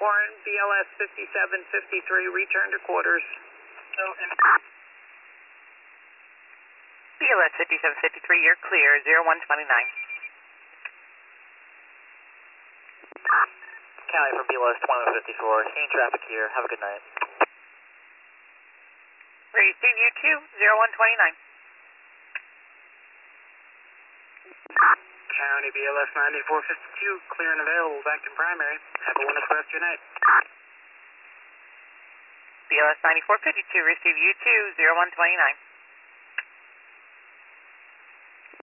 Warren, BLS 5753, return to quarters. So, BLS 5753, you're clear, 0129. County from BLS 2154, seeing traffic here, have a good night. Receive you 2, 0129. County BLS 9452, clear and available, back to primary. Have a wonderful rest of your night. BLS 9452, receive you 2, 0129.